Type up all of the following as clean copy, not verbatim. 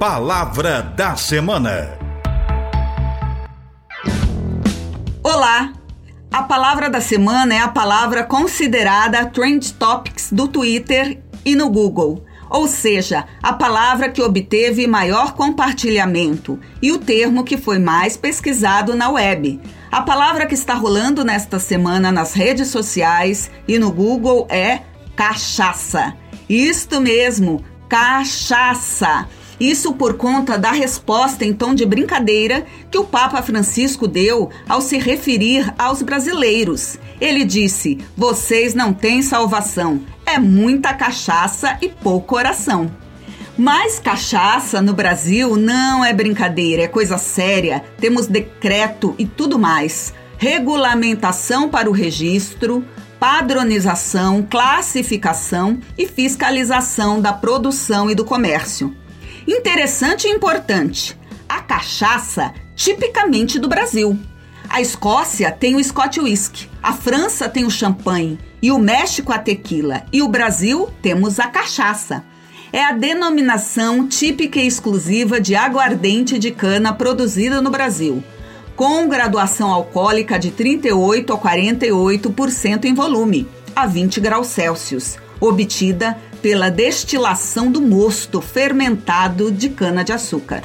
Palavra da Semana. Olá! A palavra da semana é a palavra considerada Trend Topics do Twitter e no Google, ou seja, a palavra que obteve maior compartilhamento e o termo que foi mais pesquisado na web. A palavra que está rolando nesta semana nas redes sociais e no Google é cachaça. Isto mesmo, cachaça. Isso por conta da resposta em tom de brincadeira que o Papa Francisco deu ao se referir aos brasileiros. Ele disse: "Vocês não têm salvação, é muita cachaça e pouco coração." Mas cachaça no Brasil não é brincadeira, é coisa séria. Temos decreto e tudo mais. Regulamentação para o registro, padronização, classificação e fiscalização da produção e do comércio. Interessante e importante, a cachaça tipicamente do Brasil. A Escócia tem o Scotch Whisky, a França tem o champanhe e o México a tequila e o Brasil temos a cachaça. É a denominação típica e exclusiva de aguardente de cana produzida no Brasil, com graduação alcoólica de 38% a 48% em volume, a 20 graus Celsius, obtida pela destilação do mosto fermentado de cana-de-açúcar.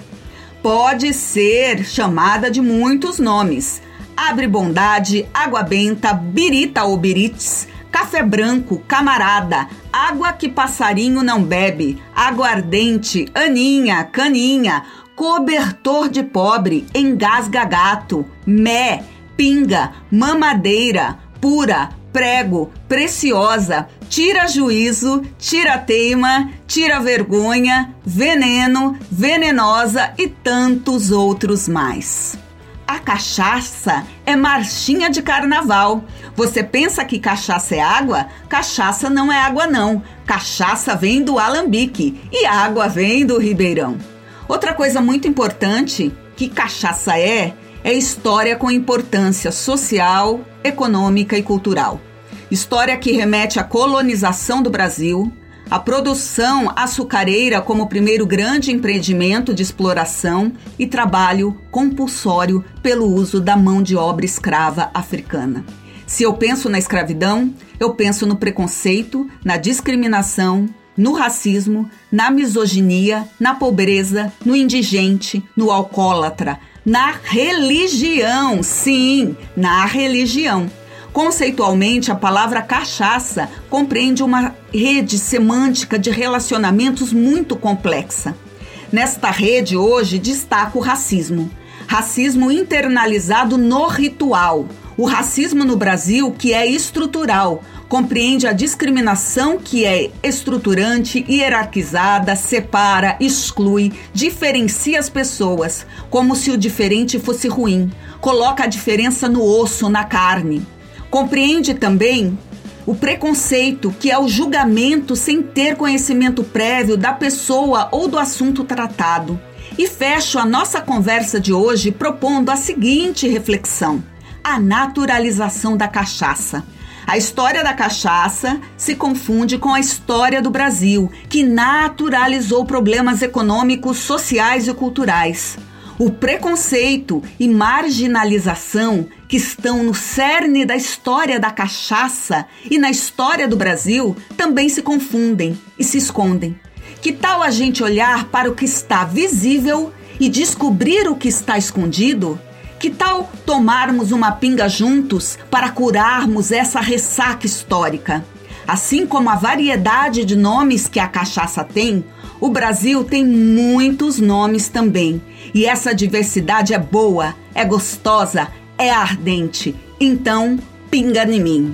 Pode ser chamada de muitos nomes: Abre Bondade, Água Benta, Birita ou Birites, Café Branco, Camarada, Água que Passarinho Não Bebe, Aguardente, Aninha, Caninha, Cobertor de Pobre, Engasga Gato, Mé, Pinga, Mamadeira, Pura, Prego, Preciosa, Tira Juízo, Tira Teima, Tira Vergonha, Veneno, Venenosa e tantos outros mais. A cachaça é marchinha de carnaval. Você pensa que cachaça é água? Cachaça não é água não. Cachaça vem do alambique e água vem do ribeirão. Outra coisa muito importante que cachaça é história com importância social, econômica e cultural. História que remete à colonização do Brasil, a produção açucareira como primeiro grande empreendimento de exploração e trabalho compulsório pelo uso da mão de obra escrava africana. Se eu penso na escravidão, eu penso no preconceito, na discriminação, no racismo, na misoginia, na pobreza, no indigente, no alcoólatra, na religião, sim, na religião. Conceitualmente, a palavra cachaça compreende uma rede semântica de relacionamentos muito complexa. Nesta rede, hoje, destaca o racismo. Racismo internalizado no ritual. O racismo no Brasil, que é estrutural, compreende a discriminação que é estruturante, hierarquizada, separa, exclui, diferencia as pessoas, como se o diferente fosse ruim. Coloca a diferença no osso, na carne. Compreende também o preconceito, que é o julgamento sem ter conhecimento prévio da pessoa ou do assunto tratado. E fecho a nossa conversa de hoje propondo a seguinte reflexão: a naturalização da cachaça. A história da cachaça se confunde com a história do Brasil, que naturalizou problemas econômicos, sociais e culturais. O preconceito e marginalização que estão no cerne da história da cachaça e na história do Brasil também se confundem e se escondem. Que tal a gente olhar para o que está visível e descobrir o que está escondido? Que tal tomarmos uma pinga juntos para curarmos essa ressaca histórica? Assim como a variedade de nomes que a cachaça tem, o Brasil tem muitos nomes também. E essa diversidade é boa, é gostosa, é ardente. Então, pinga em mim.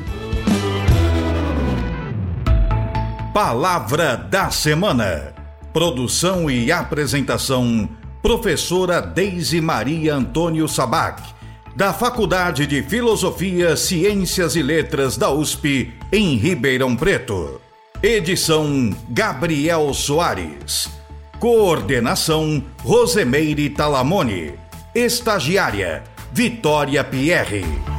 Palavra da Semana. Produção e apresentação: professora Deise Maria Antônio Sabac, da Faculdade de Filosofia, Ciências e Letras da USP, em Ribeirão Preto. Edição: Gabriel Soares. Coordenação: Rosemeire Talamone. Estagiária: Vitória Pierre.